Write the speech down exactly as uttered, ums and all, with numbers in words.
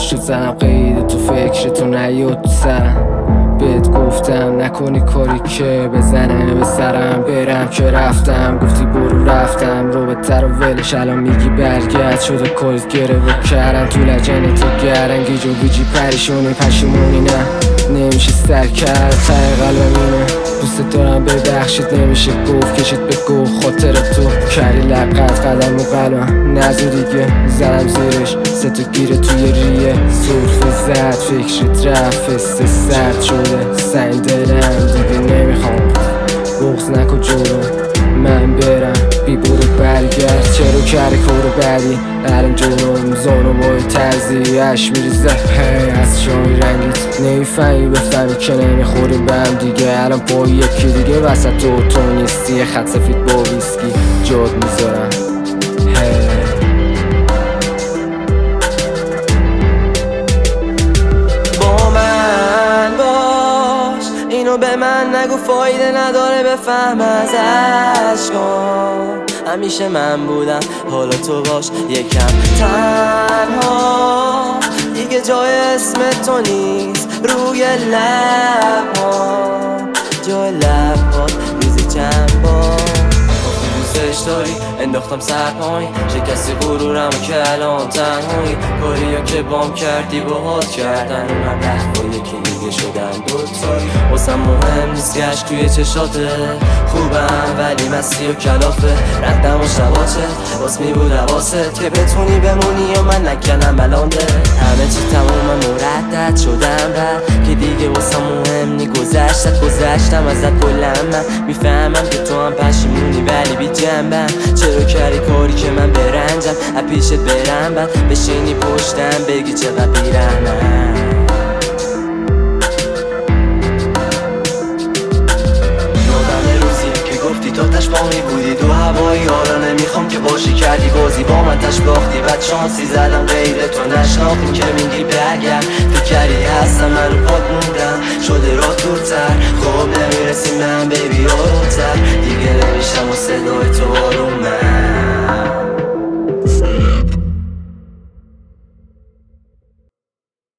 شد زنم قید تو فکر تو نیاد تو سرم. بهت گفتم نکنی کاری که بزنه به سرم، برم که رفتم گفتی برو رفتم. رو به تر و ولش الان میگی برگرد، شده کلت گره و کردم تو لجنه تو گرنگی جو بیجی پریشونی پشیمونی نه نمیشه سر کرد ته قلبم اینه دوست دارم ببخشید نمیشه گفت کشید به گفت خاطر تو کردی لقت قدم و قلبم نزو دیگه زدم زیرش سه تا گیره توی ریه سرفه زد فکرت رفت فسته سرد شده سنگ دلم دیگه نمیخوام بغض نکن جلو من برم بی برو برگرد چرا کردی کارو بعدی الان جلوم زانو بای ترزی اش میریزه هی از شای رنگیت نمیفهمی بفهمی که نمیخوری به هم دیگه الان با یکی دیگه وسط تو تو نیستی خط سفید با ویسکی جاد میذارم هی اینو به من نگو فایده نداره بفهم از عشقام همیشه من بودم حالا تو باش یکم تنها دیگه جای اسم تو نیست روی لب‌ها جای لب‌ها ریزی چند بار دوستش داری انداختم سر پایین شکستی غرورم و که الان تنهایی کاریا که بام کردی باهات کردن اونم رفت با یکی دیگه شدن دوتایی واسم مهم نیست گشت توی چشاته خوبم ولی مستی و کلافه ردم و شباچت واس می بود حواست که بتونی بمونی و من نکنم بلانده همه چی تمومم مردد شدم رد که دیگه واسم مهم نی گذشتت گذشتم ازت کلم من میفهمم که تو هم پشیمونی ولی بی جنبم چرا کردی کاری که من برنجم از پیشت برم بعد بشینی پشتم بگی چقدر بیرحمم تاتش با می بودی تو هوایی حالا نمیخوام که باشی کردی بازی با من تش باختی بعد شانسی زدم غیر تو نشناختیم که میگی برگرد فکر کردی هستم